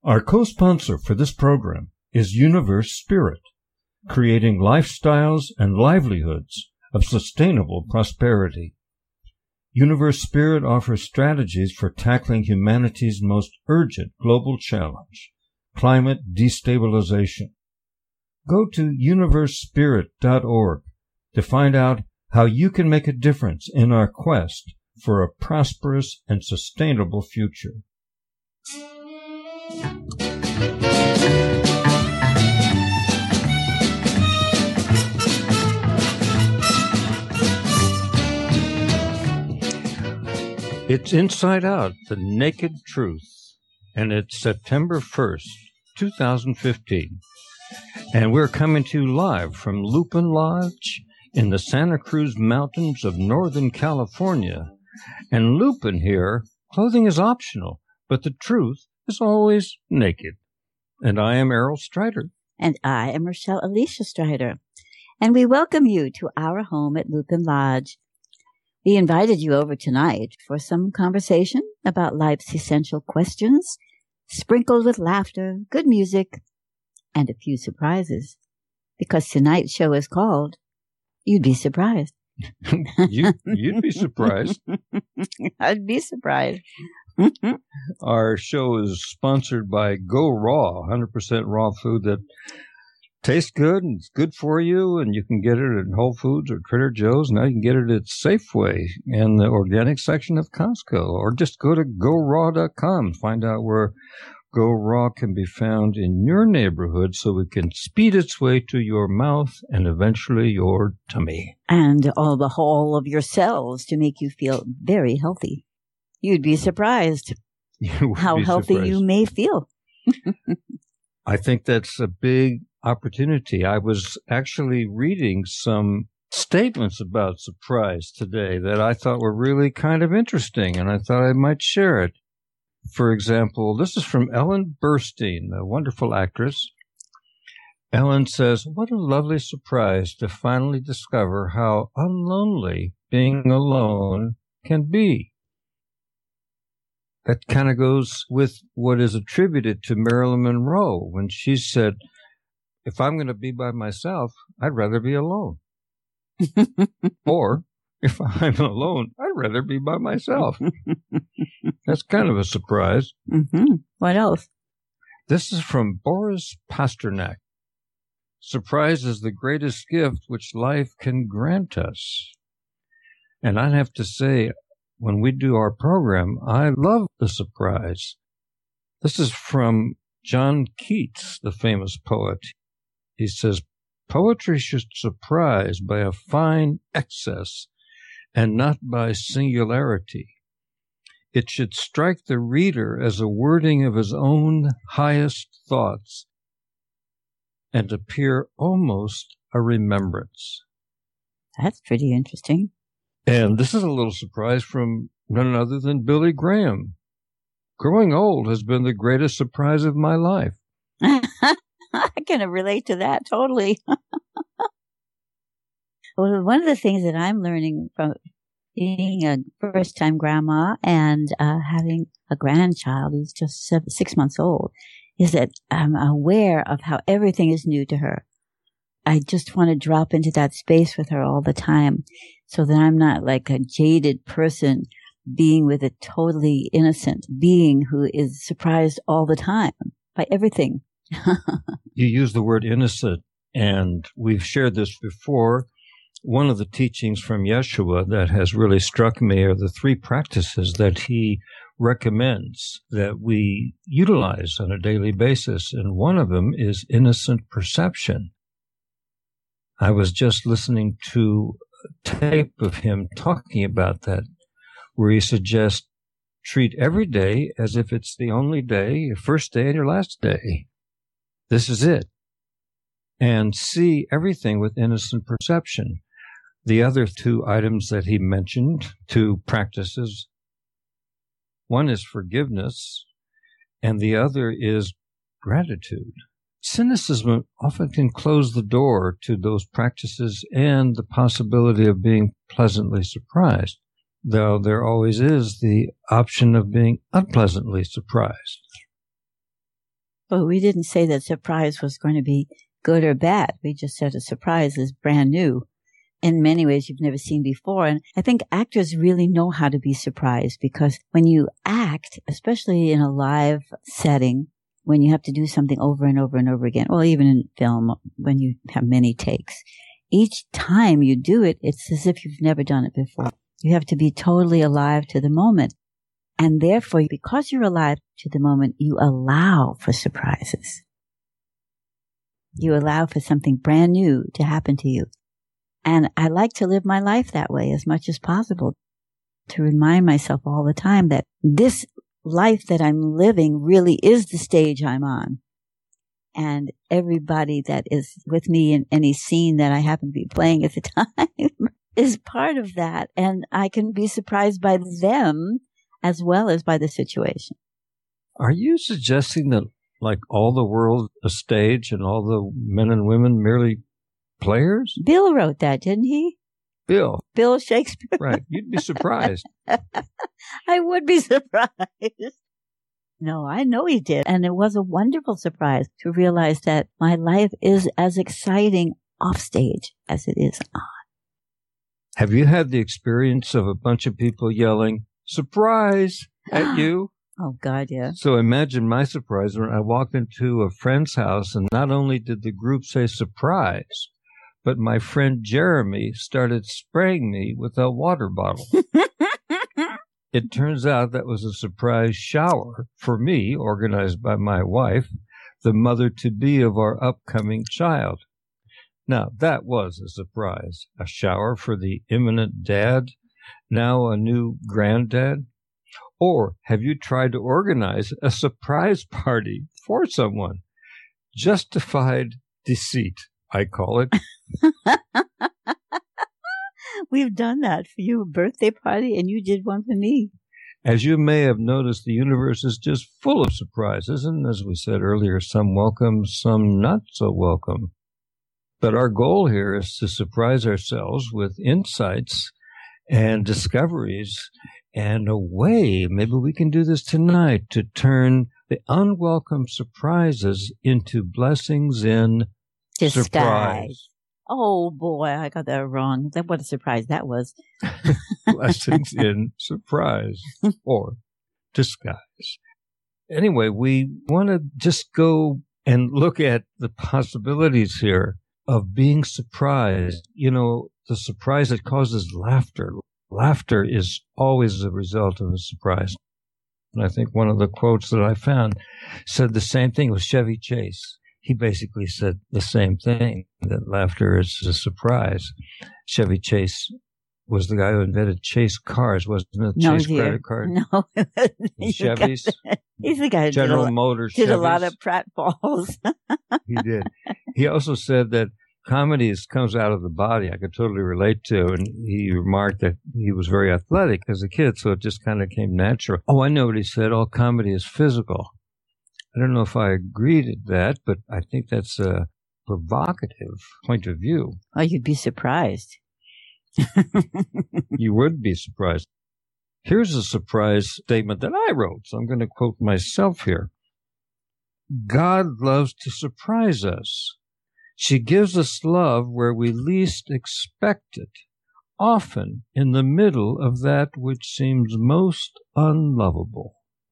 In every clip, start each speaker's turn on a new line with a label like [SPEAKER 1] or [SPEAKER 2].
[SPEAKER 1] Our co-sponsor for this program is Universe Spirit, creating lifestyles and livelihoods of sustainable prosperity. Universe Spirit offers strategies for tackling humanity's most urgent global challenge, climate destabilization. Go to universespirit.org to find out how you can make a difference in our quest for a prosperous and sustainable future. It's Inside Out, the Naked Truth, and it's September 1st, 2015. And we're coming to you live from Lupin Lodge in the Santa Cruz Mountains of Northern California. And Lupin here, clothing is optional, but the truth is always naked. And I am Errol Strider.
[SPEAKER 2] And I am Rochelle Alicia Strider. And we welcome you to our home at Lupin Lodge. We invited you over tonight for some conversation about life's essential questions, sprinkled with laughter, good music, and a few surprises. Because tonight's show is called You'd Be Surprised.
[SPEAKER 1] You'd be surprised.
[SPEAKER 2] I'd be surprised.
[SPEAKER 1] Our show is sponsored by Go Raw, 100% raw food that tastes good and it's good for you, and you can get it at Whole Foods or Trader Joe's. Now you can get it at Safeway and the organic section of Costco, or just go to GoRaw.com. Find out where Go Raw can be found in your neighborhood so it can speed its way to your mouth and eventually your tummy.
[SPEAKER 2] And all the whole of your cells to make you feel very healthy. You'd be surprised how healthy you may feel.
[SPEAKER 1] I think that's a big opportunity. I was actually reading some statements about surprise today that I thought were really kind of interesting, and I thought I might share it. For example, this is from Ellen Burstyn, a wonderful actress. Ellen says, "What a lovely surprise to finally discover how unlonely being alone can be." That kind of goes with what is attributed to Marilyn Monroe when she said, "If I'm going to be by myself, I'd rather be alone." Or, if I'm alone, I'd rather be by myself. That's kind of a surprise.
[SPEAKER 2] Mm-hmm. What else?
[SPEAKER 1] This is from Boris Pasternak. "Surprise is the greatest gift which life can grant us." And I'd have to say, when we do our program, I love the surprise. This is from John Keats, the famous poet. He says, "Poetry should surprise by a fine excess and not by singularity. It should strike the reader as a wording of his own highest thoughts and appear almost a remembrance."
[SPEAKER 2] That's pretty interesting.
[SPEAKER 1] And this is a little surprise from none other than Billy Graham. "Growing old has been the greatest surprise of my life."
[SPEAKER 2] I can relate to that totally. Well, one of the things that I'm learning from being a first-time grandma and having a grandchild who's just 6 months old is that I'm aware of how everything is new to her. I just want to drop into that space with her all the time so that I'm not like a jaded person being with a totally innocent being who is surprised all the time by everything.
[SPEAKER 1] You use the word innocent, and we've shared this before. One of the teachings from Yeshua that has really struck me are the 3 practices that he recommends that we utilize on a daily basis, and one of them is innocent perception. I was just listening to a tape of him talking about that, where he suggests treat every day as if it's the only day, your first day and your last day. This is it. And see everything with innocent perception. The other 2 items that he mentioned, 2 practices, one is forgiveness, and the other is gratitude. Cynicism often can close the door to those practices and the possibility of being pleasantly surprised, though there always is the option of being unpleasantly surprised.
[SPEAKER 2] But we didn't say that surprise was going to be good or bad. We just said a surprise is brand new. In many ways you've never seen before. And I think actors really know how to be surprised, because when you act, especially in a live setting, when you have to do something over and over and over again, or even in film, when you have many takes, each time you do it, it's as if you've never done it before. You have to be totally alive to the moment. And therefore, because you're alive to the moment, you allow for surprises. You allow for something brand new to happen to you. And I like to live my life that way as much as possible, to remind myself all the time that this life that I'm living really is the stage I'm on. And everybody that is with me in any scene that I happen to be playing at the time is part of that. And I can be surprised by them as well as by the situation.
[SPEAKER 1] Are you suggesting that, like, all the world a stage and all the men and women merely players?
[SPEAKER 2] Bill wrote that, didn't he?
[SPEAKER 1] Bill
[SPEAKER 2] Shakespeare.
[SPEAKER 1] Right. You'd be surprised.
[SPEAKER 2] I would be surprised. No, I know he did. And it was a wonderful surprise to realize that my life is as exciting off stage as it is on.
[SPEAKER 1] Have you had the experience of a bunch of people yelling, "Surprise!" at you?
[SPEAKER 2] Oh, God, yeah.
[SPEAKER 1] So imagine my surprise when I walked into a friend's house, and not only did the group say surprise, but my friend Jeremy started spraying me with a water bottle. It turns out that was a surprise shower for me, organized by my wife, the mother-to-be of our upcoming child. Now, that was a surprise. A shower for the imminent dad, now a new granddad. Or have you tried to organize a surprise party for someone? Justified deceit, I call it.
[SPEAKER 2] We've done that for you, a birthday party, and you did one for me.
[SPEAKER 1] As you may have noticed, the universe is just full of surprises, and as we said earlier, some welcome, some not so welcome. But our goal here is to surprise ourselves with insights and discoveries and a way, maybe we can do this tonight, to turn the unwelcome surprises into blessings in
[SPEAKER 2] Disguise.
[SPEAKER 1] Surprise.
[SPEAKER 2] Oh, boy, I got that wrong. What a surprise that was.
[SPEAKER 1] Blessings in surprise or disguise. Anyway, we want to just go and look at the possibilities here of being surprised. You know, the surprise that causes laughter. Laughter is always the result of a surprise. And I think one of the quotes that I found said the same thing with Chevy Chase. He basically said the same thing, that laughter is a surprise. Chevy Chase was the guy who invented Chase cars, wasn't it?
[SPEAKER 2] No,
[SPEAKER 1] Chase
[SPEAKER 2] dear.
[SPEAKER 1] credit card?
[SPEAKER 2] No.
[SPEAKER 1] Chevys?
[SPEAKER 2] He's the guy who
[SPEAKER 1] General Motors
[SPEAKER 2] did
[SPEAKER 1] Chevys.
[SPEAKER 2] a lot of pratfalls.
[SPEAKER 1] He did. He also said that comedy comes out of the body. I could totally relate to. And he remarked that he was very athletic as a kid, so it just kind of came natural. Oh, I know what he said. All comedy is physical. I don't know if I agree to that, but I think that's a provocative point of view.
[SPEAKER 2] Oh, you'd be surprised.
[SPEAKER 1] You would be surprised. Here's a surprise statement that I wrote, so I'm going to quote myself here. God loves to surprise us. She gives us love where we least expect it, often in the middle of that which seems most unlovable.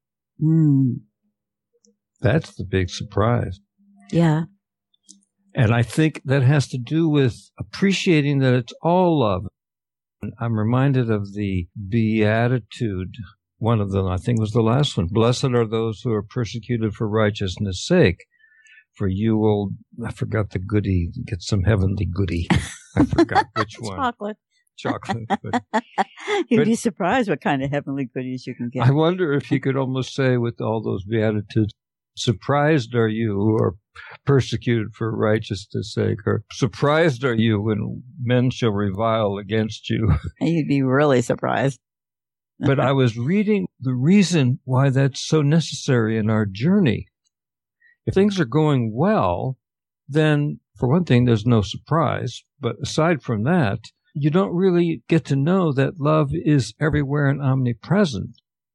[SPEAKER 1] That's the big surprise.
[SPEAKER 2] Yeah.
[SPEAKER 1] And I think that has to do with appreciating that it's all love. I'm reminded of the Beatitude, one of them, I think was the last one. Blessed are those who are persecuted for righteousness' sake, for you will, I forgot the goodie, get some heavenly goodie. I forgot which one. Chocolate.
[SPEAKER 2] You'd be surprised what kind of heavenly goodies you can get.
[SPEAKER 1] I wonder if you could almost say with all those Beatitudes, surprised are you who are persecuted for righteousness' sake, or surprised are you when men shall revile against you.
[SPEAKER 2] You'd be really surprised.
[SPEAKER 1] But I was reading the reason why that's so necessary in our journey. If things are going well, then for one thing, there's no surprise. But aside from that, you don't really get to know that love is everywhere and omnipresent.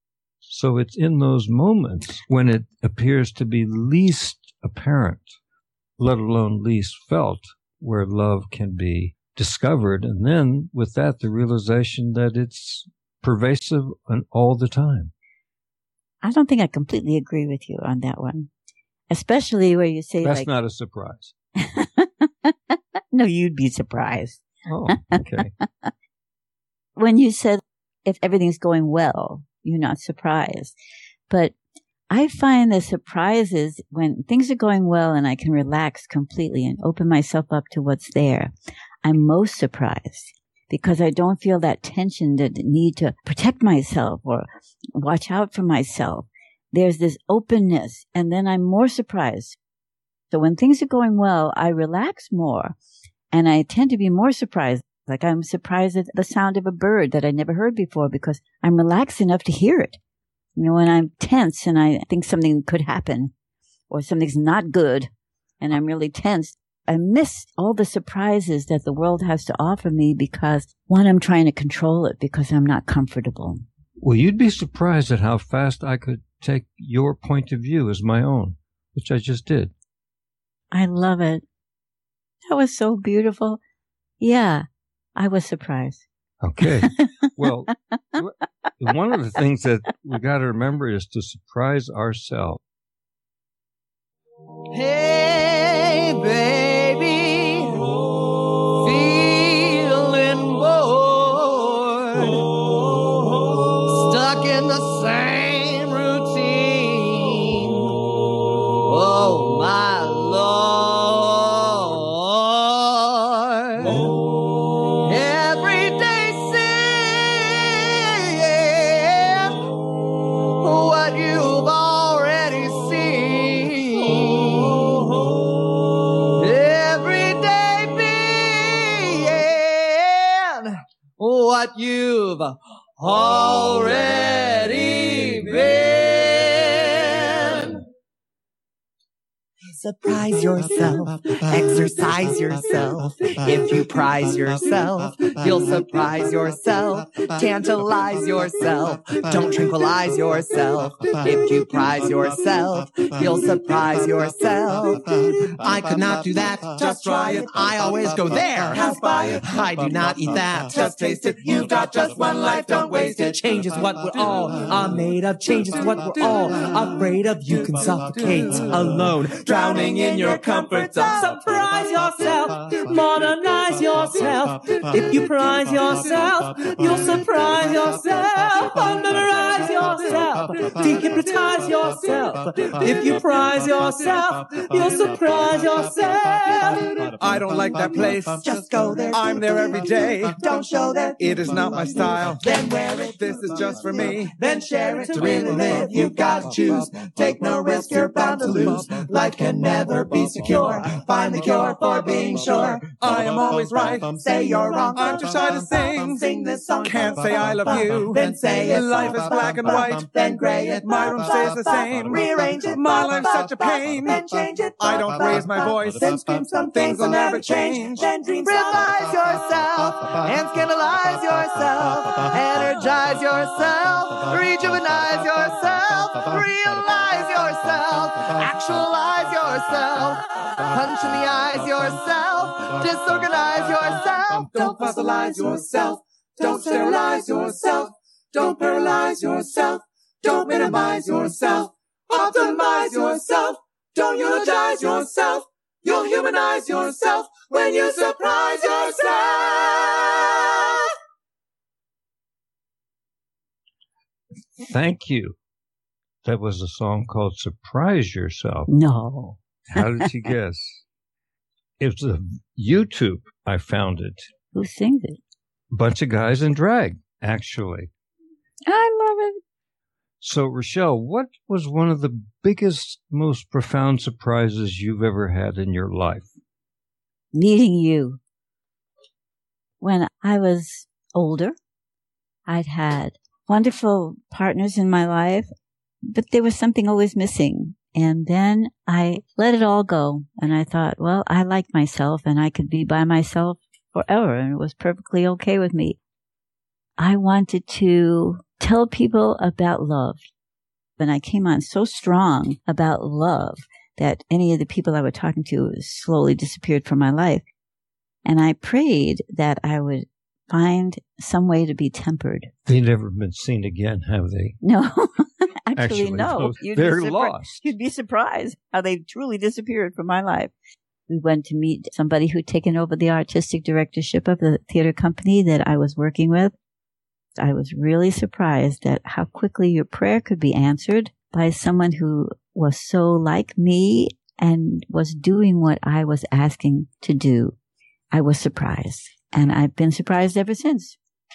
[SPEAKER 1] So it's in those moments when it appears to be least apparent, let alone least felt, where love can be discovered. And then with that, the realization that it's pervasive and all the time.
[SPEAKER 2] I don't think I completely agree with you on that one, especially where you say
[SPEAKER 1] that's not a surprise.
[SPEAKER 2] No, you'd be surprised.
[SPEAKER 1] Oh, okay.
[SPEAKER 2] When you said if everything's going well, you're not surprised. But I find the surprise is when things are going well and I can relax completely and open myself up to what's there. I'm most surprised because I don't feel that tension, the need to protect myself or watch out for myself. There's this openness, and then I'm more surprised. So when things are going well, I relax more, and I tend to be more surprised. Like I'm surprised at the sound of a bird that I never heard before because I'm relaxed enough to hear it. You know, when I'm tense and I think something could happen or something's not good and I'm really tense, I miss all the surprises that the world has to offer me because, one, I'm trying to control it because I'm not comfortable.
[SPEAKER 1] Well, you'd be surprised at how fast I could take your point of view as my own, which I just did.
[SPEAKER 2] I love it. That was so beautiful. Yeah, I was surprised.
[SPEAKER 1] Okay. Well, one of the things that we got to remember is to surprise ourselves.
[SPEAKER 3] Hey, baby, feeling bored, stuck in the same routine. Oh, my Lord, every day seeing what you've already seen. Every day being what you've already been. Surprise yourself, exercise yourself. If you prize yourself, you'll surprise yourself. Tantalize yourself, don't tranquilize yourself. If you prize yourself, you'll surprise yourself. I could not do that, just try it. I always go there, pass by it. I do not eat that, just taste it. You've got just one life, don't waste it. Change is what we're all are made of. Change is what we're all afraid of. You can suffocate alone, drowning in your comfort zone. Surprise yourself, modernize yourself. If you prize yourself, you'll surprise yourself. Memorize yourself, dehypnotize yourself. If you prize yourself, you'll surprise yourself. I don't like that place, just go there. I'm there every day, don't show that. It is not my style, then wear it. This is just for me, then share it. To really live, you've got to choose. Take no risk, you're bound to lose. Life can never be secure. Find the cure for being sure. I am always right, say you're wrong. I'm too shy to sing this song. Can't say I love you, then say it. Life is black and white, then gray it. My room stays the same, rearrange it. My life's such a pain, then change it. I don't raise my voice, then scream some things will never change. Then dream, revise yourself, and scandalize yourself. Energize yourself, rejuvenate yourself, realize yourself, actualize yourself, punch in the eyes yourself, disorganize yourself. Don't fossilize yourself, don't sterilize yourself, don't paralyze yourself, don't minimize yourself, optimize yourself, don't eulogize yourself. You'll humanize yourself when you surprise yourself.
[SPEAKER 1] Thank you. That was a song called Surprise Yourself.
[SPEAKER 2] No.
[SPEAKER 1] How did you guess? It was a YouTube. I found it.
[SPEAKER 2] Who sings it?
[SPEAKER 1] Bunch of guys in drag, actually.
[SPEAKER 2] I love it.
[SPEAKER 1] So, Rochelle, what was one of the biggest, most profound surprises you've ever had in your life?
[SPEAKER 2] Meeting you. When I was older, I'd had wonderful partners in my life, but there was something always missing. And then I let it all go. And I thought, well, I like myself and I could be by myself forever. And it was perfectly okay with me. I wanted to tell people about love, And I came on so strong about love that any of the people I was talking to slowly disappeared from my life. And I prayed that I would find some way to be tempered.
[SPEAKER 1] They've never been seen again, have they?
[SPEAKER 2] No, actually no.
[SPEAKER 1] They're lost.
[SPEAKER 2] You'd be surprised how they truly disappeared from my life. We went to meet somebody who'd taken over the artistic directorship of the theater company that I was working with. I was really surprised at how quickly your prayer could be answered by someone who was so like me and was doing what I was asking to do. I was surprised, and I've been surprised ever since.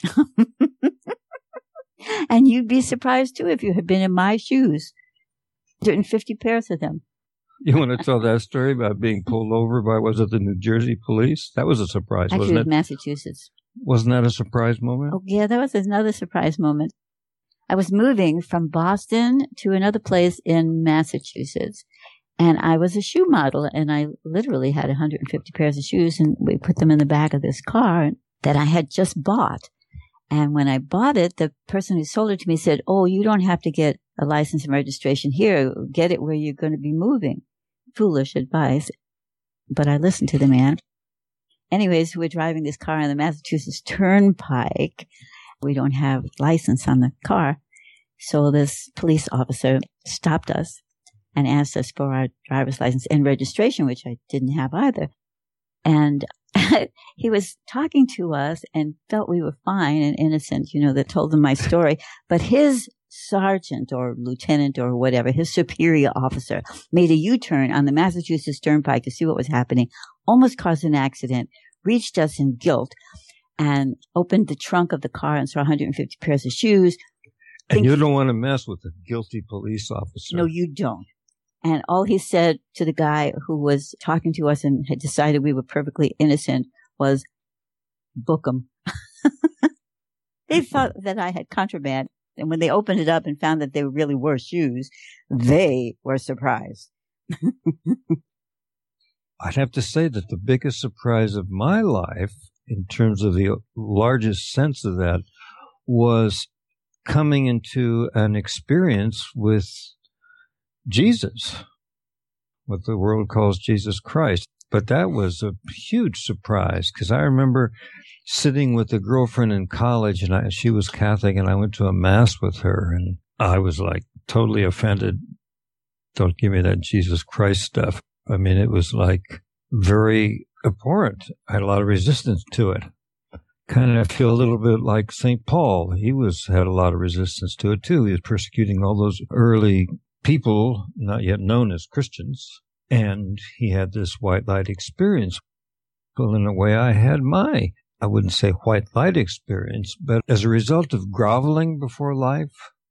[SPEAKER 2] And you'd be surprised too if you had been in my shoes. 150 pairs of them.
[SPEAKER 1] You want to tell that story about being pulled over by, was it the New Jersey police? That was a surprise,
[SPEAKER 2] actually,
[SPEAKER 1] wasn't it?
[SPEAKER 2] Massachusetts.
[SPEAKER 1] Wasn't that a surprise moment?
[SPEAKER 2] Oh, yeah, that was another surprise moment. I was moving from Boston to another place in Massachusetts, and I was a shoe model, and I literally had 150 pairs of shoes, and we put them in the back of this car that I had just bought. And when I bought it, the person who sold it to me said, "Oh, you don't have to get a license and registration here. Get it where you're going to be moving." Foolish advice. But I listened to the man. Anyways, we're driving this car on the Massachusetts Turnpike. We don't have license on the car. So this police officer stopped us and asked us for our driver's license and registration, which I didn't have either. And he was talking to us and felt we were fine and innocent, that told him my story. But his sergeant or lieutenant or whatever, his superior officer, made a U-turn on the Massachusetts Turnpike to see what was happening, almost caused an accident, reached us in guilt, and opened the trunk of the car and saw 150 pairs of shoes.
[SPEAKER 1] And you don't want to mess with a guilty police officer.
[SPEAKER 2] No, you don't. And all he said to the guy who was talking to us and had decided we were perfectly innocent was, "Book 'em." They thought that I had contraband. And when they opened it up and found that they really were shoes, they were surprised.
[SPEAKER 1] I'd have to say that the biggest surprise of my life, in terms of the largest sense of that, was coming into an experience with Jesus, what the world calls Jesus Christ. But that was a huge surprise, because I remember sitting with a girlfriend in college, and she was Catholic, and I went to a mass with her, and I was like totally offended. Don't give me that Jesus Christ stuff. I mean, it was like very abhorrent. I had a lot of resistance to it. Kind of feel a little bit like St. Paul. He had a lot of resistance to it too. He was persecuting all those early people, not yet known as Christians, and he had this white light experience. Well, in a way, I had I wouldn't say white light experience, but as a result of groveling before life,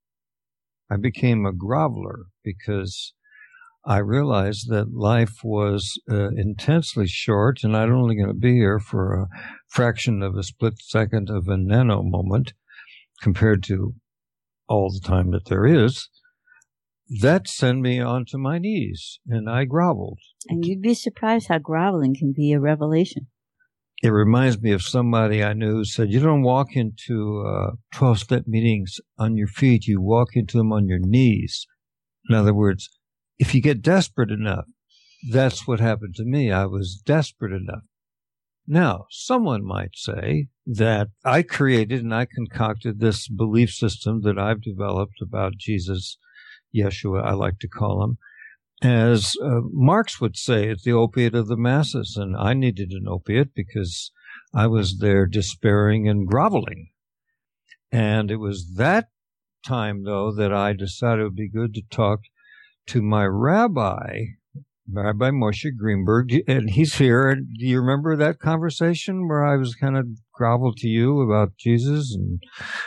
[SPEAKER 1] I became a groveler because I realized that life was intensely short, and I'm only going to be here for a fraction of a split second of a nano moment compared to all the time that there is. That sent me onto my knees, and I groveled.
[SPEAKER 2] And you'd be surprised how groveling can be a revelation.
[SPEAKER 1] It reminds me of somebody I knew who said, you don't walk into 12-step meetings on your feet, you walk into them on your knees. In other words, if you get desperate enough, that's what happened to me. I was desperate enough. Now, someone might say that I created and I concocted this belief system that I've developed about Jesus, Yeshua, I like to call him, as Marx would say, it's the opiate of the masses. And I needed an opiate because I was there despairing and groveling. And it was that time, though, that I decided it would be good to talk to my Rabbi Moshe Greenberg, and he's here. Do you remember that conversation where I was kind of groveled to you about Jesus? And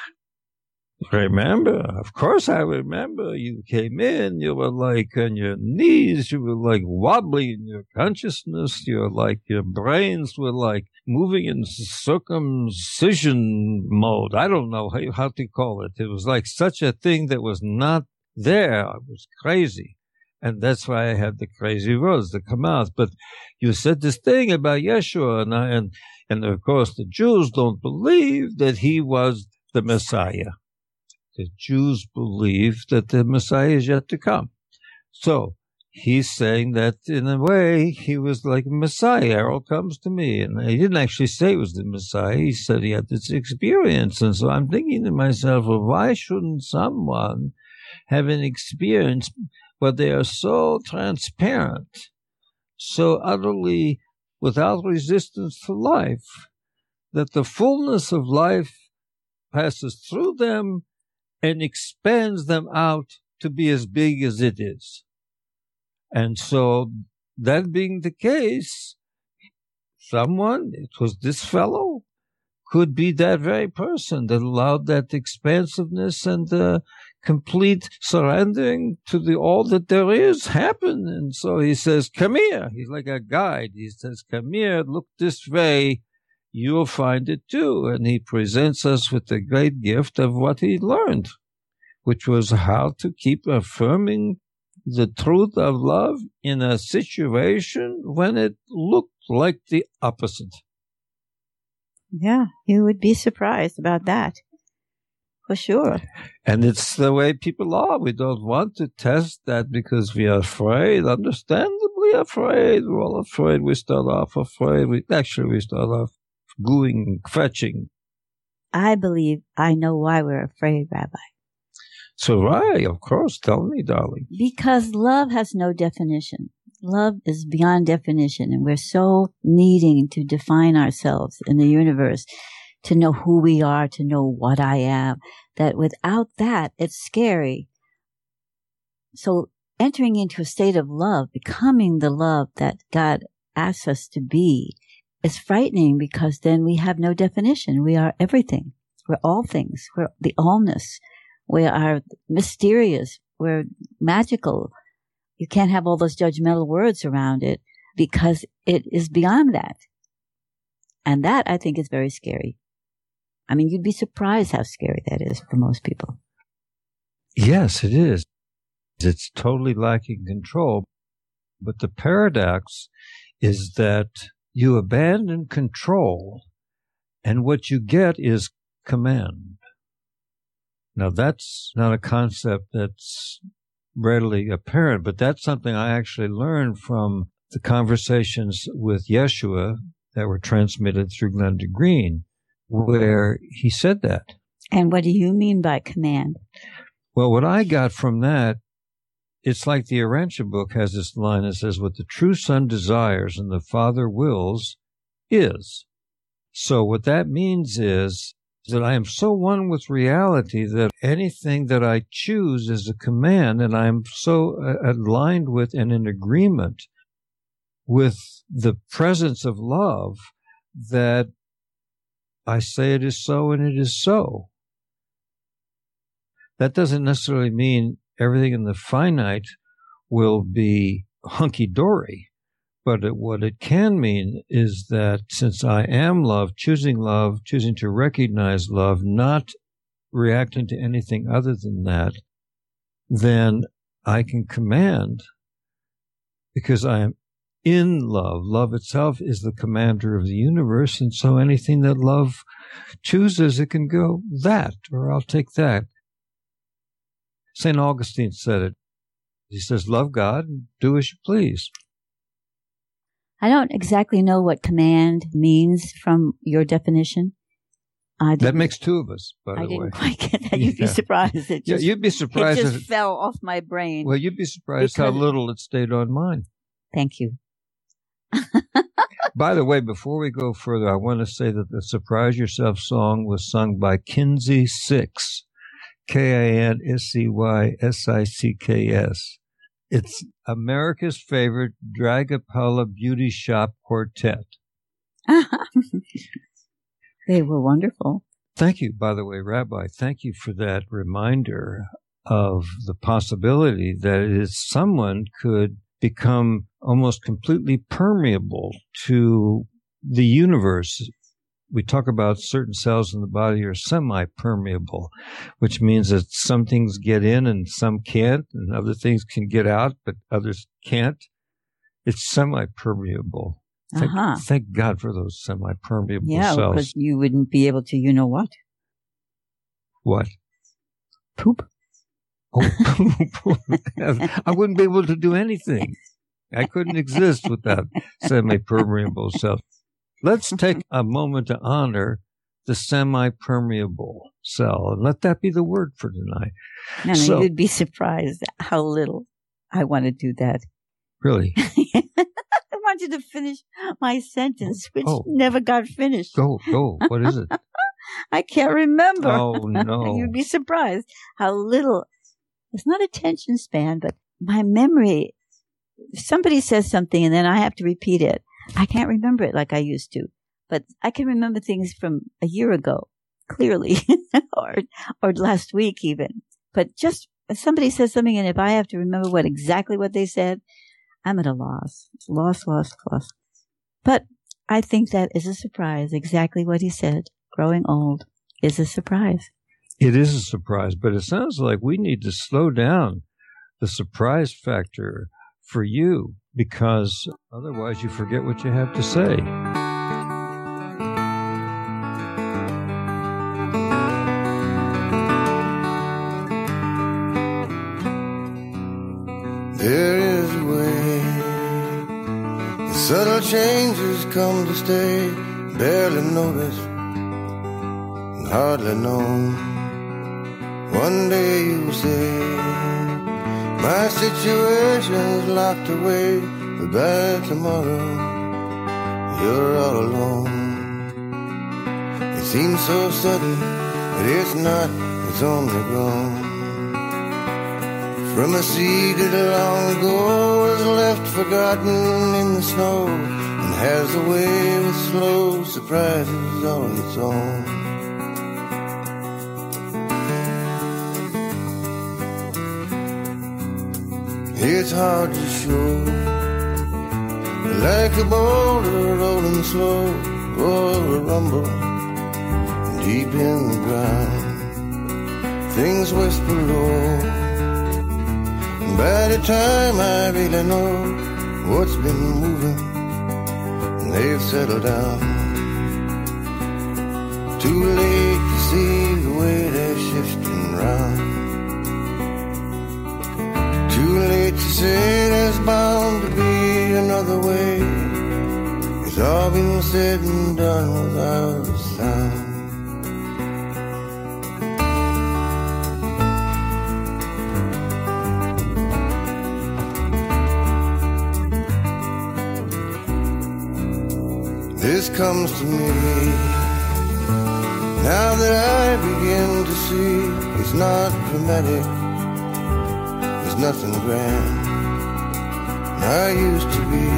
[SPEAKER 1] remember, of course I remember. You came in, you were like on your knees, you were like wobbly in your consciousness, your brains were like moving in circumcision mode. I don't know how to call it. It was like such a thing that was not there. It was crazy. And that's why I had the crazy words that come out. But you said this thing about Yeshua, and of course the Jews don't believe that he was the Messiah. The Jews believe that the Messiah is yet to come. So he's saying that in a way he was like Messiah. Harold comes to me. And he didn't actually say it was the Messiah. He said he had this experience. And so I'm thinking to myself, well, why shouldn't someone have an experience, but they are so transparent, so utterly without resistance to life, that the fullness of life passes through them and expands them out to be as big as it is. And so, that being the case, someone, it was this fellow, could be that very person that allowed that expansiveness and the complete surrendering to all that there is happen. And so he says, come here. He's like a guide. He says, come here, look this way. You'll find it too. And he presents us with the great gift of what he learned, which was how to keep affirming the truth of love in a situation when it looked like the opposite.
[SPEAKER 2] Yeah, you would be surprised about that, for sure.
[SPEAKER 1] And it's the way people are. We don't want to test that because we are afraid, understandably afraid. We're all afraid. We start off afraid. We start off gooing, fetching.
[SPEAKER 2] I believe I know why we're afraid, Rabbi.
[SPEAKER 1] So why? Of course. Tell me, darling.
[SPEAKER 2] Because love has no definition. Love is beyond definition, and we're so needing to define ourselves in the universe, to know who we are, to know what I am, that without that, it's scary. So entering into a state of love, becoming the love that God asks us to be, is frightening because then we have no definition. We are everything. We're all things. We're the allness. We are mysterious. We're magical. You can't have all those judgmental words around it because it is beyond that. And that, I think, is very scary. I mean, you'd be surprised how scary that is for most people.
[SPEAKER 1] Yes, it is. It's totally lacking control. But the paradox is that you abandon control, and what you get is command. Now, that's not a concept that's readily apparent, but that's something I actually learned from the conversations with Yeshua that were transmitted through Glenda Green, where he said that.
[SPEAKER 2] And what do you mean by command?
[SPEAKER 1] Well, what I got from that, it's like the Arantia book has this line that says, what the true Son desires and the Father wills is. So what that means is that I am so one with reality that anything that I choose is a command, and I am so aligned with and in agreement with the presence of love that I say it is so and it is so. That doesn't necessarily mean everything in the finite will be hunky-dory. But what it can mean is that since I am love, choosing to recognize love, not reacting to anything other than that, then I can command because I am in love. Love itself is the commander of the universe, and so anything that love chooses, it can go that, or I'll take that. St. Augustine said it. He says, love God and do as you please.
[SPEAKER 2] I don't exactly know what command means from your definition.
[SPEAKER 1] That makes two of us, by the way.
[SPEAKER 2] I didn't quite get that. You'd be surprised.
[SPEAKER 1] You'd be surprised.
[SPEAKER 2] It just fell off my brain.
[SPEAKER 1] Well, you'd be surprised how little it stayed on mine.
[SPEAKER 2] Thank you.
[SPEAKER 1] By the way, before we go further, I want to say that the Surprise Yourself song was sung by Kinsey Six, KinseySicks. It's America's favorite Dragapala Beauty Shop quartet.
[SPEAKER 2] They were wonderful.
[SPEAKER 1] Thank you, by the way, Rabbi. Thank you for that reminder of the possibility that someone could become almost completely permeable to the universe. We talk about certain cells in the body are semi-permeable, which means that some things get in and some can't, and other things can get out, but others can't. It's semi-permeable. Thank God for those semi-permeable cells.
[SPEAKER 2] Yeah, because you wouldn't be able to, you know what?
[SPEAKER 1] What?
[SPEAKER 2] poop.
[SPEAKER 1] Oh, poop. I wouldn't be able to do anything. I couldn't exist without semi-permeable cell. Let's take a moment to honor the semi-permeable cell, and let that be the word for tonight.
[SPEAKER 2] No,
[SPEAKER 1] So,
[SPEAKER 2] you'd be surprised how little I want to do that.
[SPEAKER 1] really,
[SPEAKER 2] I want you to finish my sentence, which never got finished.
[SPEAKER 1] go. What is it?
[SPEAKER 2] I can't remember.
[SPEAKER 1] Oh, no.
[SPEAKER 2] You'd be surprised how little. It's not attention span, but my memory. If somebody says something and then I have to repeat it, I can't remember it like I used to. But I can remember things from a year ago, clearly, or last week even. But just if somebody says something, and if I have to remember exactly what they said, I'm at a loss. Loss. But I think that is a surprise. Exactly what he said. Growing old is a surprise.
[SPEAKER 1] It is a surprise, but it sounds like we need to slow down the surprise factor for you, because otherwise you forget what you have to say.
[SPEAKER 4] There is a way. The subtle changes come to stay, barely noticed and hardly known. One day you'll say, my situation's locked away, but by tomorrow you're all alone. It seems so sudden, but it's not, it's only grown from a seed that long ago was left forgotten in the snow, and has a way with slow surprises all its own. It's hard to show, like a boulder rolling slow, or a rumble deep in the ground. Things whisper low, by the time I really know what's been moving, they've settled down. Too late to see the way they're shifting round. Too late to say there's bound to be another way. It's all been said and done without a sound. This comes to me now that I begin to see it's not dramatic, it's nothing grand. I used to be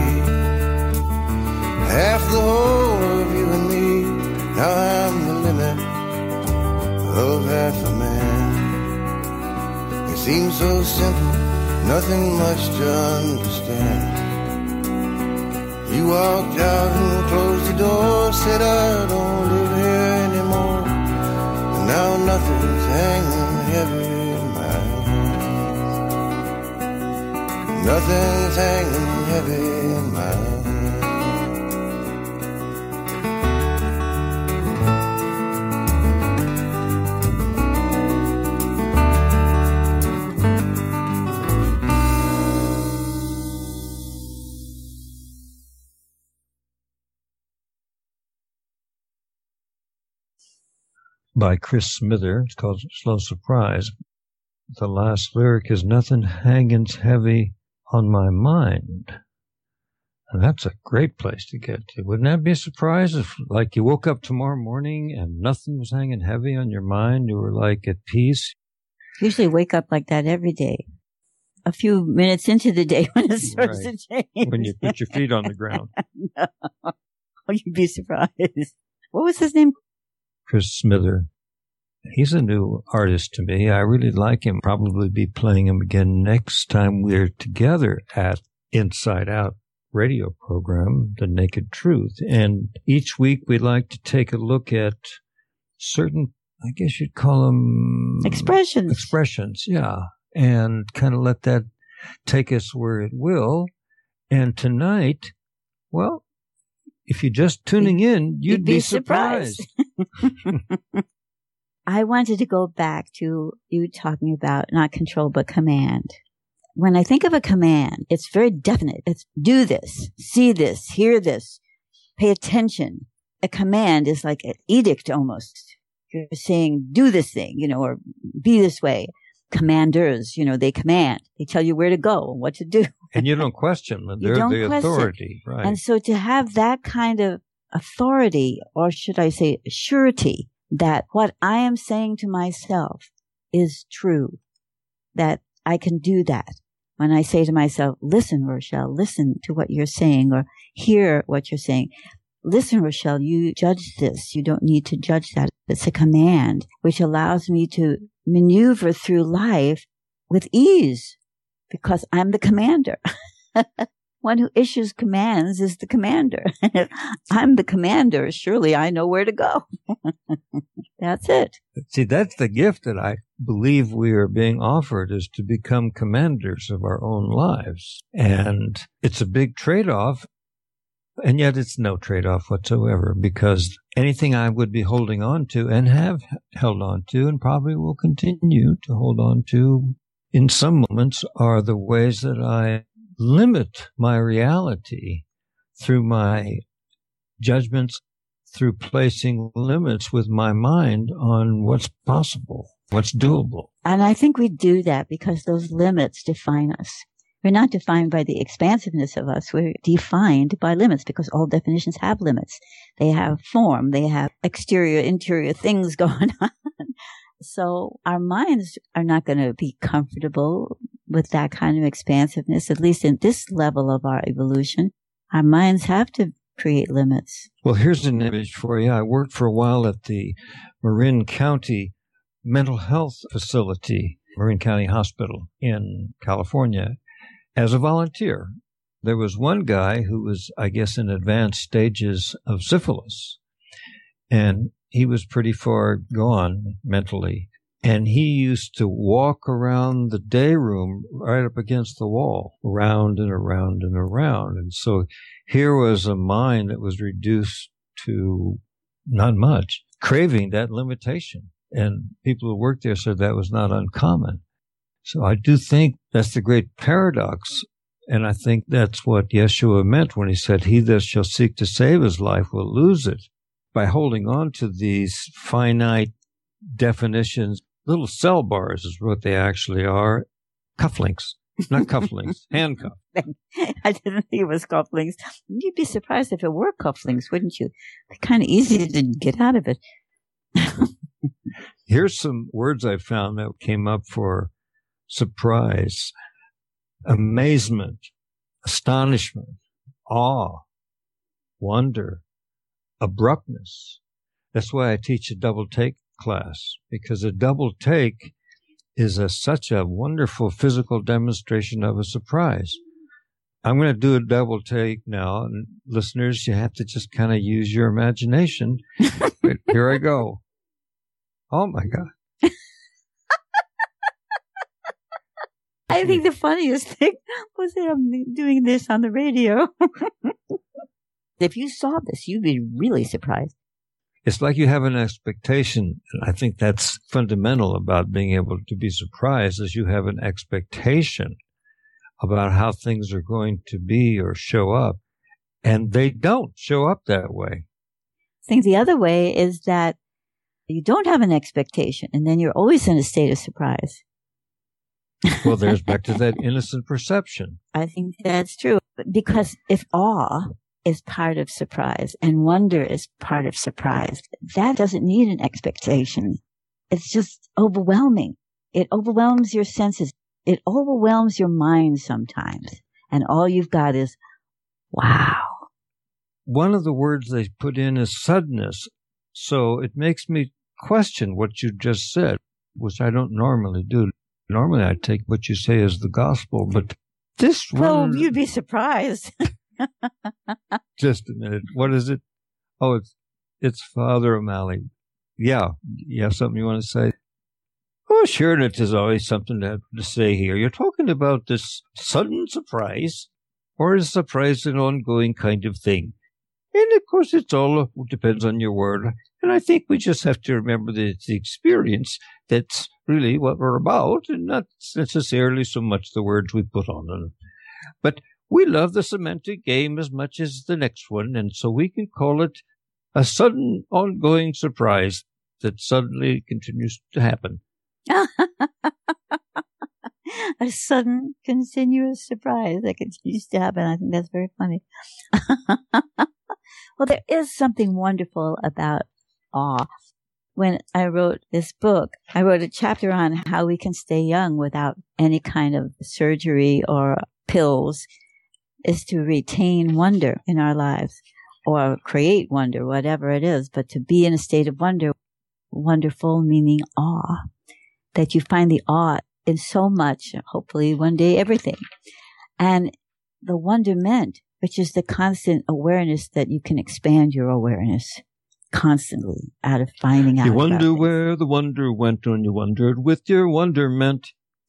[SPEAKER 4] half the whole of you and me. Now I'm the limit of half a man. It seems so simple, nothing much to understand. You walked out and closed the door, said I don't live here anymore, and now nothing's hanging heavy in my hands. Nothing's hanging heavy in my hands.
[SPEAKER 1] By Chris Smither. It's called Slow Surprise. The last lyric is nothing hanging heavy on my mind. And that's a great place to get to. Wouldn't that be a surprise if, like, you woke up tomorrow morning and nothing was hanging heavy on your mind? You were, like, at peace?
[SPEAKER 2] Usually wake up like that every day. A few minutes into the day when it starts to change.
[SPEAKER 1] When you put your feet on the ground.
[SPEAKER 2] No. Oh, you'd be surprised. What was his name?
[SPEAKER 1] Chris Smither. He's a new artist to me. I really like him. Probably be playing him again next time we're together at Inside Out radio program, The Naked Truth. And each week we like to take a look at certain, I guess you'd call them
[SPEAKER 2] expressions.
[SPEAKER 1] Expressions, yeah. And kind of let that take us where it will. And tonight, well, if you're just tuning in, you'd be surprised.
[SPEAKER 2] I wanted to go back to you talking about not control, but command. When I think of a command, it's very definite. It's do this, see this, hear this, pay attention. A command is like an edict almost. You're saying, do this thing, or be this way. Commanders, they command. They tell you where to go and what to do.
[SPEAKER 1] And you don't question them. They're the authority, right?
[SPEAKER 2] And so to have that kind of authority, or should I say surety, that what I am saying to myself is true, that I can do that. When I say to myself, listen, Rochelle, listen to what you're saying, or hear what you're saying. Listen, Rochelle, you judge this. You don't need to judge that. It's a command which allows me to maneuver through life with ease because I'm the commander. One who issues commands is the commander. If I'm the commander, surely I know where to go. That's it.
[SPEAKER 1] See, that's the gift that I believe we are being offered, is to become commanders of our own lives. And it's a big trade-off. And yet it's no trade-off whatsoever, because anything I would be holding on to and have held on to and probably will continue to hold on to in some moments are the ways that I limit my reality through my judgments, through placing limits with my mind on what's possible, what's doable.
[SPEAKER 2] And I think we do that because those limits define us. We're not defined by the expansiveness of us. We're defined by limits because all definitions have limits. They have form. They have exterior, interior things going on. So our minds are not going to be comfortable with that kind of expansiveness, at least in this level of our evolution. Our minds have to create limits.
[SPEAKER 1] Well, here's an image for you. I worked for a while at the Marin County Mental Health Facility, Marin County Hospital in California, as a volunteer. There was one guy who was, I guess, in advanced stages of syphilis, and he was pretty far gone mentally. And he used to walk around the day room right up against the wall, around and around and around. And so here was a mind that was reduced to not much, craving that limitation. And people who worked there said that was not uncommon. So I do think that's the great paradox. And I think that's what Yeshua meant when he said, he that shall seek to save his life will lose it. By holding on to these finite definitions, little cell bars is what they actually are. Cufflinks, not cufflinks, handcuffs.
[SPEAKER 2] I didn't think it was cufflinks. You'd be surprised if it were cufflinks, wouldn't you? It's kind of easy to get out of it.
[SPEAKER 1] Here's some words I found that came up for surprise, amazement, astonishment, awe, wonder, abruptness. That's why I teach a double take class, because a double take is such a wonderful physical demonstration of a surprise. I'm going to do a double take now, and listeners, you have to just kind of use your imagination. But here I go. Oh my God.
[SPEAKER 2] I think the funniest thing was that I'm doing this on the radio. If you saw this, you'd be really surprised.
[SPEAKER 1] It's like you have an expectation. And I think that's fundamental about being able to be surprised, is you have an expectation about how things are going to be or show up. And they don't show up that way.
[SPEAKER 2] I think the other way is that you don't have an expectation, and then you're always in a state of surprise.
[SPEAKER 1] Well, there's back to that innocent perception.
[SPEAKER 2] I think that's true. Because if awe is part of surprise and wonder is part of surprise, that doesn't need an expectation. It's just overwhelming. It overwhelms your senses. It overwhelms your mind sometimes. And all you've got is, wow.
[SPEAKER 1] One of the words they put in is suddenness. So it makes me question what you just said, which I don't normally do. Normally I take what you say as the gospel, but this one...
[SPEAKER 2] Well, you'd be surprised.
[SPEAKER 1] Just a minute. What is it? Oh, it's Father O'Malley. Yeah. You have something you want to say? Oh, sure, that there's always something to say here. You're talking about this sudden surprise, or is surprise an ongoing kind of thing? And of course, it's all depends on your word. And I think we just have to remember that it's the experience that's really what we're about, and not necessarily so much the words we put on them. But we love the semantic game as much as the next one, and so we can call it a sudden, ongoing surprise that suddenly continues to happen.
[SPEAKER 2] A sudden, continuous surprise that continues to happen. I think that's very funny. Well, there is something wonderful about awe. When I wrote this book, I wrote a chapter on how we can stay young without any kind of surgery or pills, is to retain wonder in our lives or create wonder, whatever it is, but to be in a state of wonder, wonderful meaning awe, that you find the awe in so much, hopefully one day everything. And the wonderment, which is the constant awareness that you can expand your awareness constantly out of finding out.
[SPEAKER 1] You wonder where the wonder went when you wondered with your wonderment.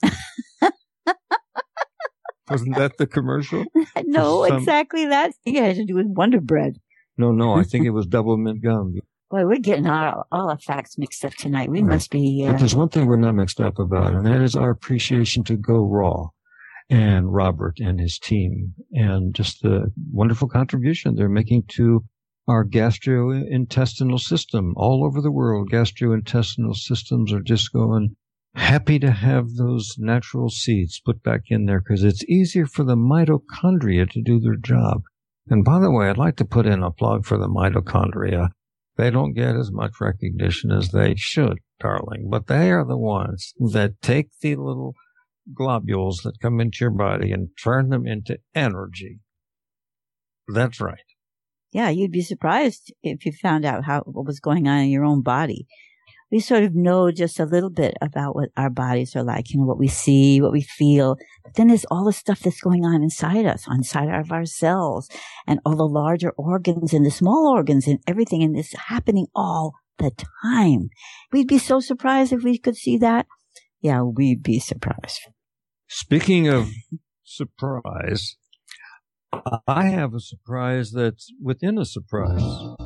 [SPEAKER 1] Wasn't that the commercial?
[SPEAKER 2] No, exactly that. It had to do with Wonder Bread.
[SPEAKER 1] No, I think it was double mint gum.
[SPEAKER 2] Boy, we're getting all our facts mixed up tonight. We must be...
[SPEAKER 1] But there's one thing we're not mixed up about, and that is our appreciation to Go Raw and Robert and his team, and just the wonderful contribution they're making to our gastrointestinal system. All over the world, gastrointestinal systems are just going happy to have those natural seeds put back in there because it's easier for the mitochondria to do their job. And by the way, I'd like to put in a plug for the mitochondria. They don't get as much recognition as they should, darling, but they are the ones that take the little globules that come into your body and turn them into energy. That's right.
[SPEAKER 2] Yeah, you'd be surprised if you found out what was going on in your own body. We sort of know just a little bit about what our bodies are like, what we see, what we feel. But then there's all the stuff that's going on inside us, inside of our cells, and all the larger organs and the small organs and everything. And it's happening all the time. We'd be so surprised if we could see that. Yeah, we'd be surprised.
[SPEAKER 1] Speaking of surprise, I have a surprise that's within a surprise.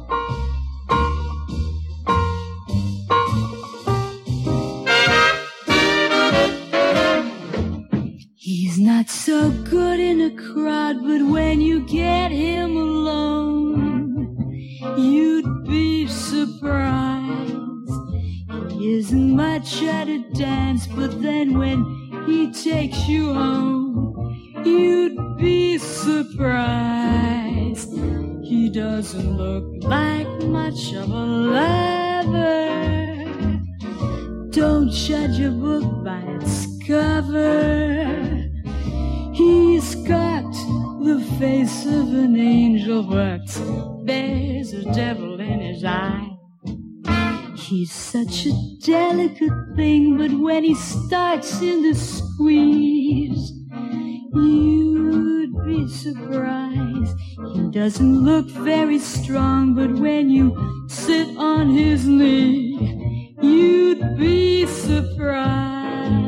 [SPEAKER 5] He's not so good in a crowd, but when you get him alone, you'd be surprised. He isn't much at a dance, but then when he takes you home, you'd be surprised. He doesn't look like much of a lover. Don't judge a book by its cover. He's got the face of an angel, but there's a devil in his eye. He's such a delicate thing, but when he starts in the squeeze, you'd be surprised. He doesn't look very strong, but when you sit on his knee, you'd be surprised.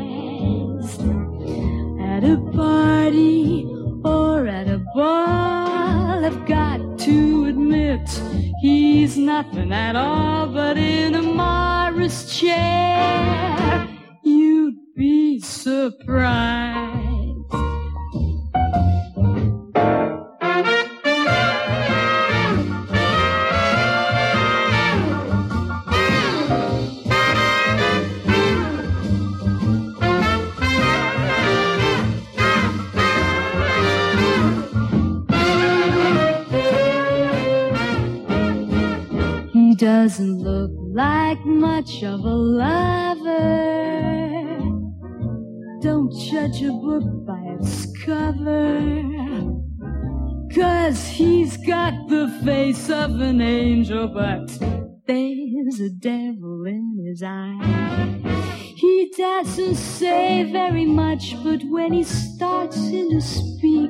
[SPEAKER 5] At a party or at a ball, I've got to admit he's nothing at all, but in a Morris chair, you'd be surprised. Doesn't look like much of a lover. Don't judge a book by its cover, 'cause he's got the face of an angel, but there's a devil in his eye. He doesn't say very much, but when he starts in to speak,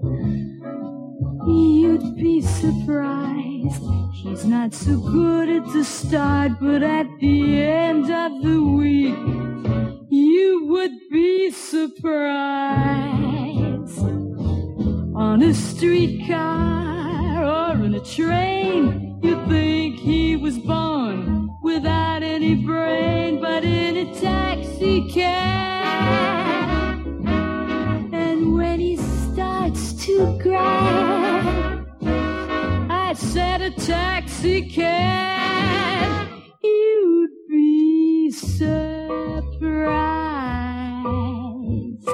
[SPEAKER 5] you'd be surprised. He's not so good at the start, but at the end of the week, you would be surprised. On a streetcar or in a train. You think he was born without any brain, but in a taxi cab. And when he starts to grab, I said a taxi cab, you'd be surprised.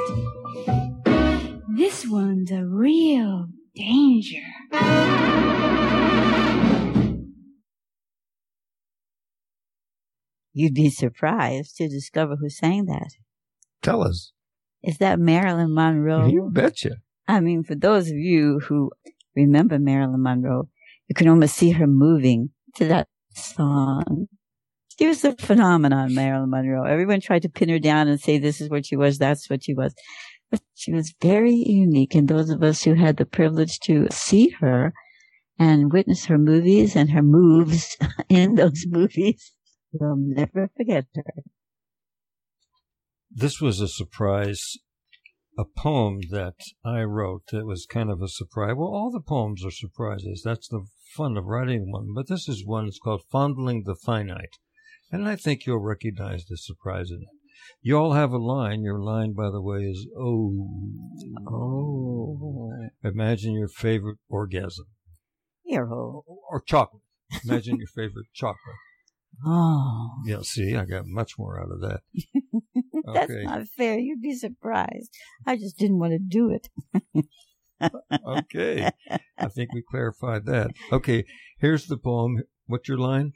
[SPEAKER 5] This one's a real danger.
[SPEAKER 2] You'd be surprised to discover who sang that.
[SPEAKER 1] Tell us.
[SPEAKER 2] Is that Marilyn Monroe?
[SPEAKER 1] You betcha.
[SPEAKER 2] I mean, for those of you who remember Marilyn Monroe, you can almost see her moving to that song. She was a phenomenon, Marilyn Monroe. Everyone tried to pin her down and say this is what she was, that's what she was. But she was very unique, and those of us who had the privilege to see her and witness her movies and her moves in those movies will never forget her.
[SPEAKER 1] This was a surprise, a poem that I wrote that was kind of a surprise. Well, all the poems are surprises. That's the fun of writing one. But this is one. It's called Fondling the Finite. And I think you'll recognize the surprise in it. You all have a line. Your line, by the way, is, oh.
[SPEAKER 2] Oh.
[SPEAKER 1] Imagine your favorite orgasm.
[SPEAKER 2] Hero.
[SPEAKER 1] Or chocolate. Imagine your favorite chocolate.
[SPEAKER 2] Oh.
[SPEAKER 1] Yeah, see, I got much more out of that.
[SPEAKER 2] That's
[SPEAKER 1] Okay.
[SPEAKER 2] not fair. You'd be surprised. I just didn't want to do it.
[SPEAKER 1] Okay. I think we clarified that. Okay, here's the poem. What's your line?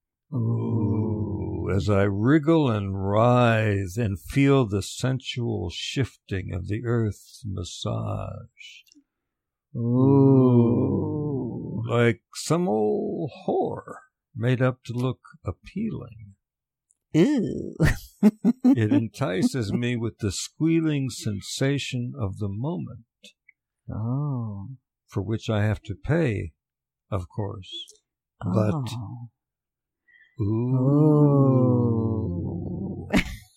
[SPEAKER 1] Ooh, as I wriggle and writhe and feel the sensual shifting of the earth's massage. Ooh. Like some old whore made up to look appealing.
[SPEAKER 2] Ooh.
[SPEAKER 1] It entices me with the squealing sensation of the moment.
[SPEAKER 2] Oh.
[SPEAKER 1] For which I have to pay, of course. But,
[SPEAKER 2] Oh.
[SPEAKER 1] ooh.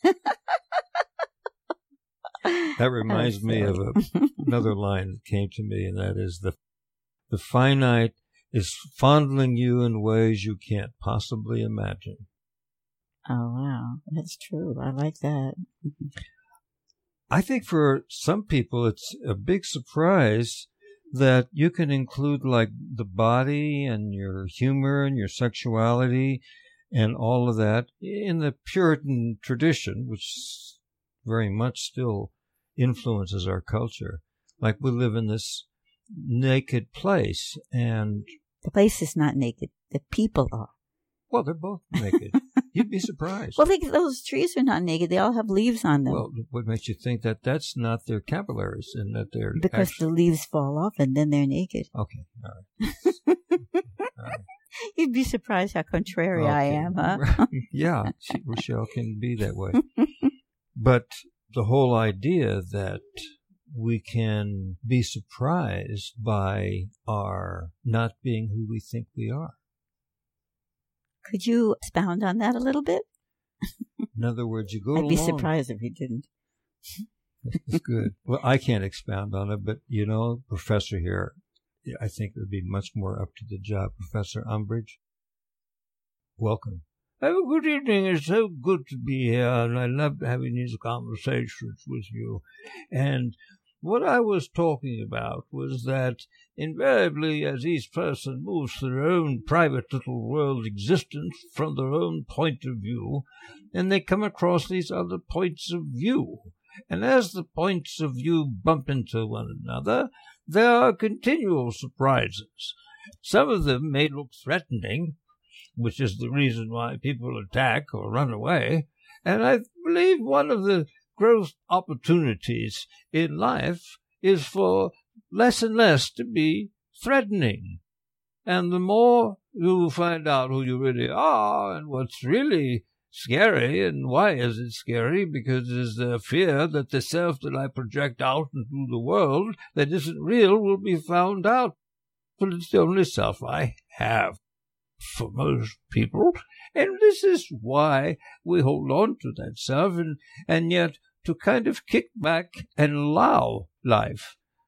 [SPEAKER 1] That reminds me of another line that came to me, and that is the finite is fondling you in ways you can't possibly imagine.
[SPEAKER 2] Oh, wow. That's true. I like that.
[SPEAKER 1] I think for some people it's a big surprise that you can include like the body and your humor and your sexuality and all of that in the Puritan tradition, which very much still influences our culture. Like we live in this naked place, and
[SPEAKER 2] The place is not naked. The people are.
[SPEAKER 1] well, they're both naked. You'd be surprised.
[SPEAKER 2] Well, those trees are not naked. They all have leaves on them.
[SPEAKER 1] Well, what makes you think that that's not their capillaries and that they're
[SPEAKER 2] because
[SPEAKER 1] actually...
[SPEAKER 2] the leaves fall off and then they're naked.
[SPEAKER 1] Okay, all right. All right.
[SPEAKER 2] You'd be surprised how contrary I
[SPEAKER 1] Okay.
[SPEAKER 2] am, huh?
[SPEAKER 1] Yeah, Rochelle can be that way. But the whole idea that we can be surprised by our not being who we think we are.
[SPEAKER 2] Could you expound on that a little bit?
[SPEAKER 1] In other words, you go
[SPEAKER 2] I'd be
[SPEAKER 1] along.
[SPEAKER 2] surprised if you didn't.
[SPEAKER 1] That's good. Well, I can't expound on it, but, Professor here, I think would be much more up to the job. Professor Umbridge, welcome. Oh, good evening. It's so good to be here, and I love having these conversations with you. And what I was talking about was that invariably, as each person moves through their own private little world existence from their own point of view, and they come across these other points of view. And as the points of view bump into one another, there are continual surprises. Some of them may look threatening, which is the reason why people attack or run away. And I believe one of the growth opportunities in life is for less and less to be threatening. And the more you find out who you really are and what's really scary and why is it scary, because there's the fear that the self that I project out into the world that isn't real will be found out. But it's the only self I have for most people. And this is why we hold on to that self and yet to kind of kick back and allow life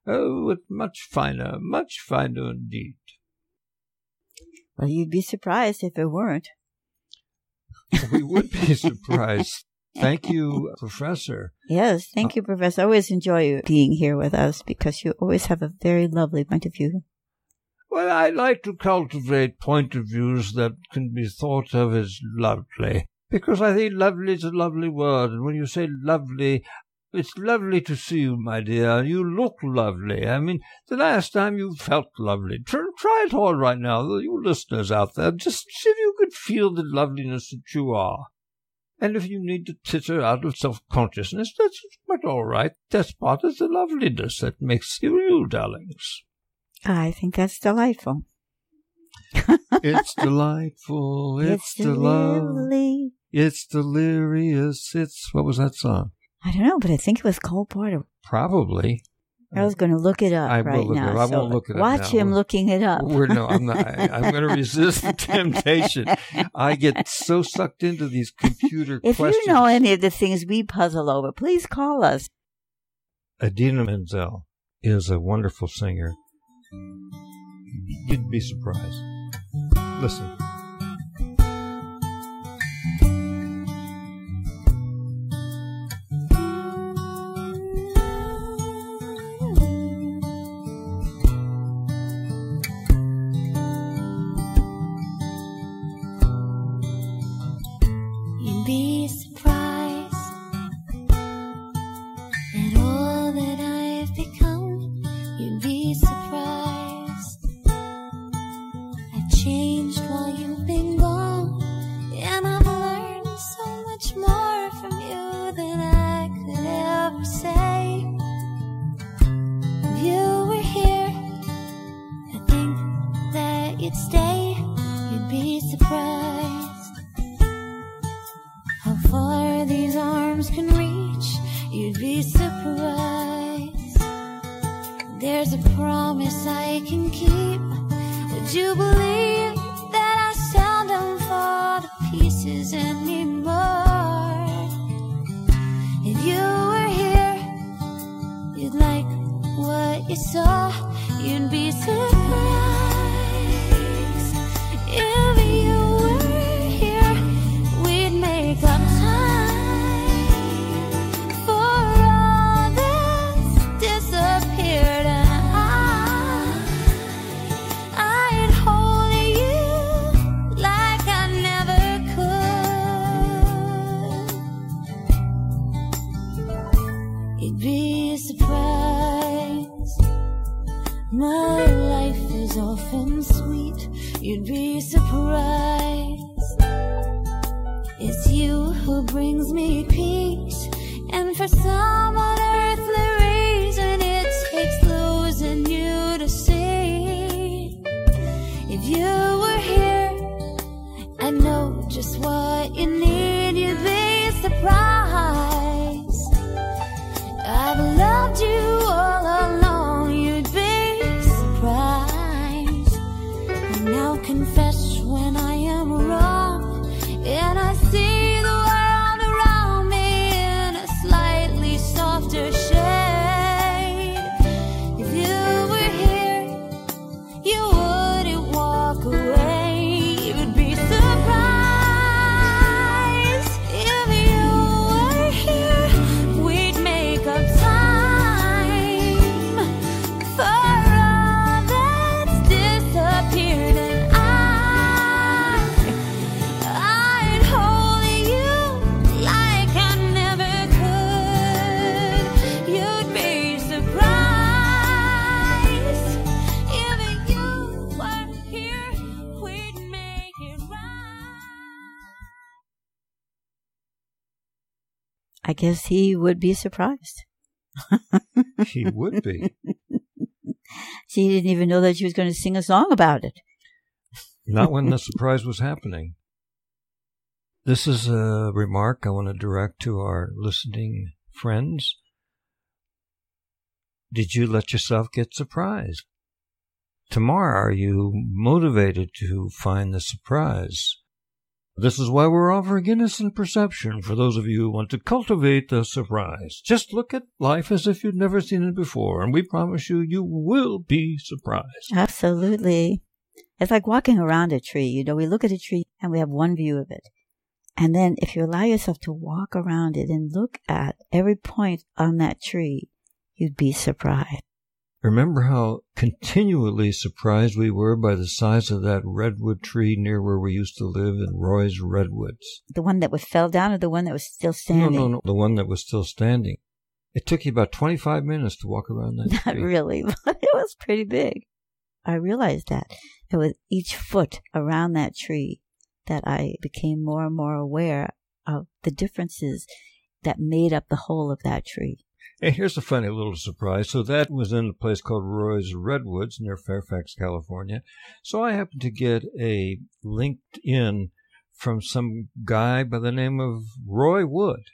[SPEAKER 1] Oh, it's much finer indeed.
[SPEAKER 2] Well, you'd be surprised if it weren't.
[SPEAKER 1] We would be surprised. Thank you, Professor.
[SPEAKER 2] Yes, thank you, Professor. I always enjoy being here with us because you always have a very lovely point of view.
[SPEAKER 1] Well, I like to cultivate point of views that can be thought of as lovely, because I think lovely is a lovely word, and when you say lovely, it's lovely to see you, my dear. You look lovely. I mean, the last time you felt lovely. Try it all right now, you listeners out there. Just see if you could feel the loveliness that you are. And if you need to titter out of self-consciousness, that's quite all right. That's part of the loveliness that makes you, darlings.
[SPEAKER 2] I think that's delightful.
[SPEAKER 1] It's delightful. It's
[SPEAKER 2] lovely.
[SPEAKER 1] It's delirious. What was that song?
[SPEAKER 2] I don't know, but I think it was Cole Porter.
[SPEAKER 1] Probably.
[SPEAKER 2] I was going to look it up now.
[SPEAKER 1] I won't look it up
[SPEAKER 2] Watch him looking it up.
[SPEAKER 1] I'm not. I'm going to resist the temptation. I get so sucked into these computer
[SPEAKER 2] questions.
[SPEAKER 1] If
[SPEAKER 2] you know any of the things we puzzle over, please call us.
[SPEAKER 1] Idina Menzel is a wonderful singer. You'd be surprised. Listen.
[SPEAKER 5] Be surprised at all that I've become. You'd be surprised. I've changed while you've been gone, and I've learned so much more from you than I could ever say. If you were here, I think that you'd stay. You'd be surprised how far these arms can reach. You'd be surprised. There's a promise I can keep. Would you believe that I seldom fall to pieces anymore? If you were here, you'd like what you saw. You'd be surprised. If you were here, we'd make up time for all that's disappeared, and I'd hold you like I never could. You'd be surprised. My life is often sweet. You'd be surprised. It's you who brings me peace, and for some unearthly reason it takes losing you to see. If you were here, I know just what you need. You'd be surprised. I've loved you all along. You'd be surprised. And now confess when I am wrong, and I see the world around me in a slightly softer shade. If you were here, you wouldn't walk away. You'd be surprised. If you were here, we'd make up time for all that's disappeared, and I'd hold you like I never could. You'd be surprised. If you were here, we'd make it right.
[SPEAKER 2] I guess he would be surprised.
[SPEAKER 1] He would be.
[SPEAKER 2] She didn't even know that she was going to sing a song about it.
[SPEAKER 1] Not when the surprise was happening. This is a remark I want to direct to our listening friends. Did you let yourself get surprised? Tomorrow, are you motivated to find the surprise? This is why we're offering innocent perception for those of you who want to cultivate the surprise. Just look at life as if you'd never seen it before, and we promise you, you will be surprised.
[SPEAKER 2] Absolutely. It's like walking around a tree. You know, we look at a tree and we have one view of it. And then if you allow yourself to walk around it and look at every point on that tree, you'd be surprised.
[SPEAKER 1] Remember how continually surprised we were by the size of that redwood tree near where we used to live in Roy's Redwoods?
[SPEAKER 2] The one that fell down or the one that was still standing?
[SPEAKER 1] No. The one that was still standing. It took you about 25 minutes to walk around that tree.
[SPEAKER 2] Not really, but it was pretty big. I realized that with each foot around that tree that I became more and more aware of the differences that made up the whole of that tree.
[SPEAKER 1] Hey, here's a funny little surprise. So that was in a place called Roy's Redwoods near Fairfax, California. So I happened to get a LinkedIn from some guy by the name of Roy Wood.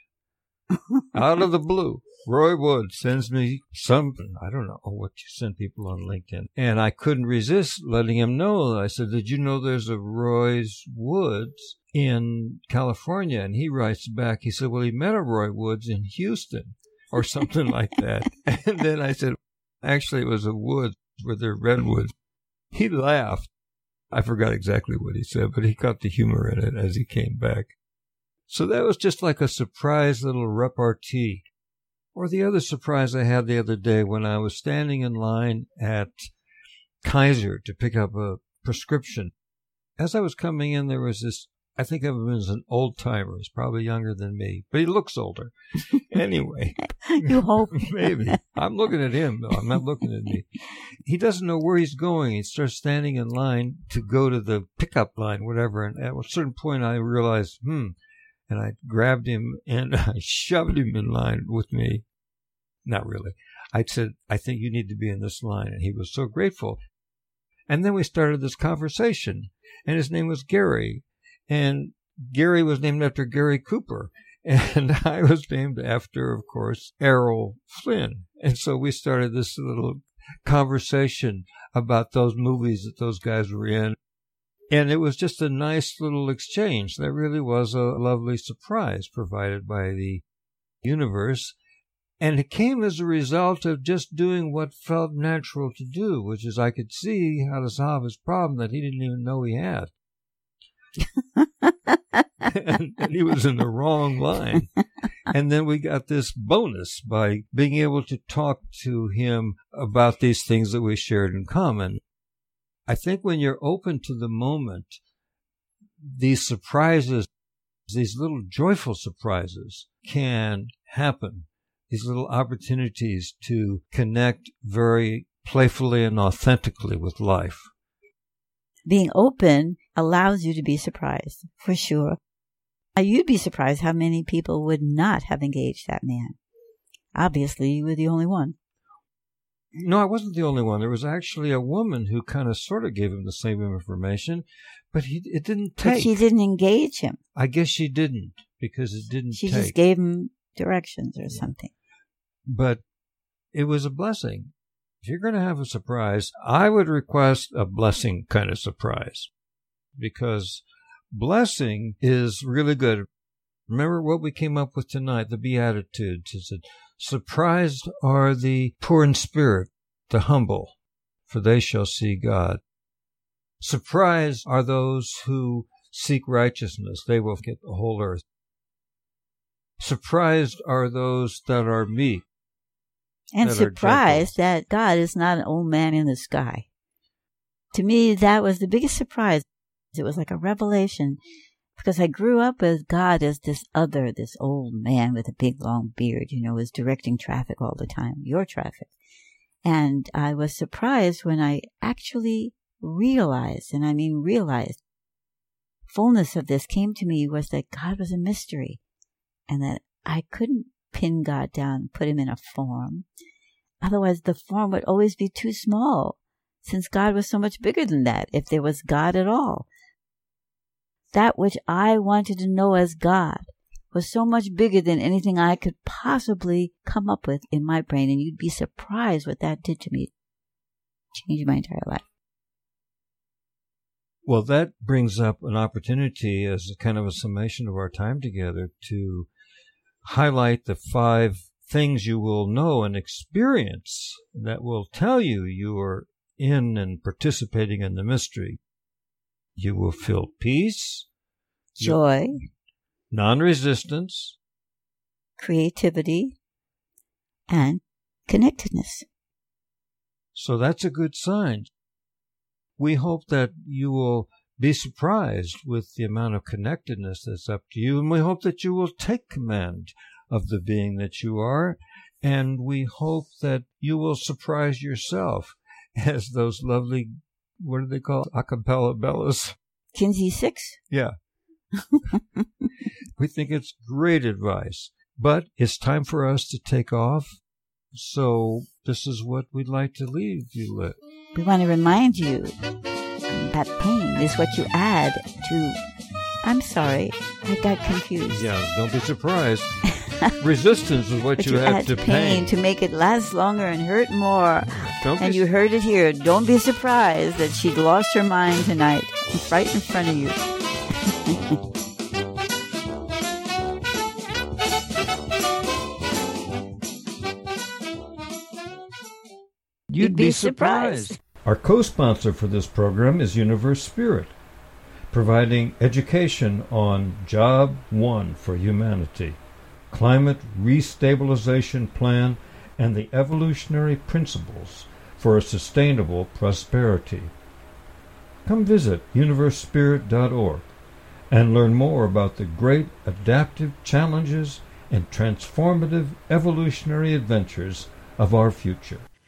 [SPEAKER 1] Out of the blue. Roy Wood sends me something. I don't know what you send people on LinkedIn. And I couldn't resist letting him know. I said, did you know there's a Roy's Woods in California? And he writes back, he said, well, he met a Roy Woods in Houston. Or something like that. And then I said, actually, it was a wood where they're redwoods. He laughed. I forgot exactly what he said, but he caught the humor in it as he came back. So that was just like a surprise little repartee. Or the other surprise I had the other day when I was standing in line at Kaiser to pick up a prescription. As I was coming in, there was this, I think of him as an old-timer. He's probably younger than me, but he looks older. Anyway.
[SPEAKER 2] You hope.
[SPEAKER 1] Maybe. I'm looking at him, though. I'm not looking at me. He doesn't know where he's going. He starts standing in line to go to the pickup line, whatever. And at a certain point, I realized, and I grabbed him and I shoved him in line with me. Not really. I said, I think you need to be in this line. And he was so grateful. And then we started this conversation. And his name was Gary. And Gary was named after Gary Cooper. And I was named after, of course, Errol Flynn. And so we started this little conversation about those movies that those guys were in. And it was just a nice little exchange. That really was a lovely surprise provided by the universe. And it came as a result of just doing what felt natural to do, which is I could see how to solve his problem that he didn't even know he had. and he was in the wrong line. And then we got this bonus by being able to talk to him about these things that we shared in common. I think when you're open to the moment, these surprises, these little joyful surprises can happen. These little opportunities to connect very playfully and authentically with life.
[SPEAKER 2] Being open allows you to be surprised, for sure. You'd be surprised how many people would not have engaged that man. Obviously, you were the only one.
[SPEAKER 1] No, I wasn't the only one. There was actually a woman who kind of sort of gave him the same information, but it didn't take.
[SPEAKER 2] But she didn't engage him.
[SPEAKER 1] I guess she didn't, because it didn't take.
[SPEAKER 2] She just gave him directions or something.
[SPEAKER 1] But it was a blessing. If you're going to have a surprise, I would request a blessing kind of surprise, because blessing is really good. Remember what we came up with tonight, the Beatitudes. Is that surprised are the poor in spirit, the humble, for they shall see God. Surprised are those who seek righteousness. They will get the whole earth. Surprised are those that are meek.
[SPEAKER 2] And surprised that God is not an old man in the sky. To me, that was the biggest surprise. It was like a revelation, because I grew up with God as this old man with a big long beard, was directing traffic all the time, your traffic. And I was surprised when I actually realized, and I mean realized, fullness of this came to me was that God was a mystery, and that I couldn't pin God down, put him in a form. Otherwise, the form would always be too small, since God was so much bigger than that, if there was God at all. That which I wanted to know as God was so much bigger than anything I could possibly come up with in my brain, and you'd be surprised what that did to me. It changed my entire life.
[SPEAKER 1] Well, that brings up an opportunity as a kind of a summation of our time together to highlight the 5 things you will know and experience that will tell you you are in and participating in the mystery. You will feel peace,
[SPEAKER 2] Joy,
[SPEAKER 1] non-resistance,
[SPEAKER 2] creativity, and connectedness.
[SPEAKER 1] So that's a good sign. We hope that you will be surprised with the amount of connectedness that's up to you, and we hope that you will take command of the being that you are, and we hope that you will surprise yourself as those lovely, what do they call it? Acapella bellas?
[SPEAKER 2] Kinsey 6?
[SPEAKER 1] Yeah. We think it's great advice, but it's time for us to take off. So this is what we'd like to leave you with.
[SPEAKER 2] We want to remind you that pain is what you add to... I'm sorry, I got confused.
[SPEAKER 1] Yeah, don't be surprised. Resistance is what you add to pain.
[SPEAKER 2] To make it last longer and hurt more. And you heard it here. Don't be surprised that she'd lost her mind tonight, right in front of you.
[SPEAKER 1] You'd be surprised. Our co-sponsor for this program is Universe Spirit, providing education on Job 1 for Humanity, Climate Restabilization Plan, and the evolutionary principles for a sustainable prosperity. Come visit universespirit.org and learn more about the great adaptive challenges and transformative evolutionary adventures of our future.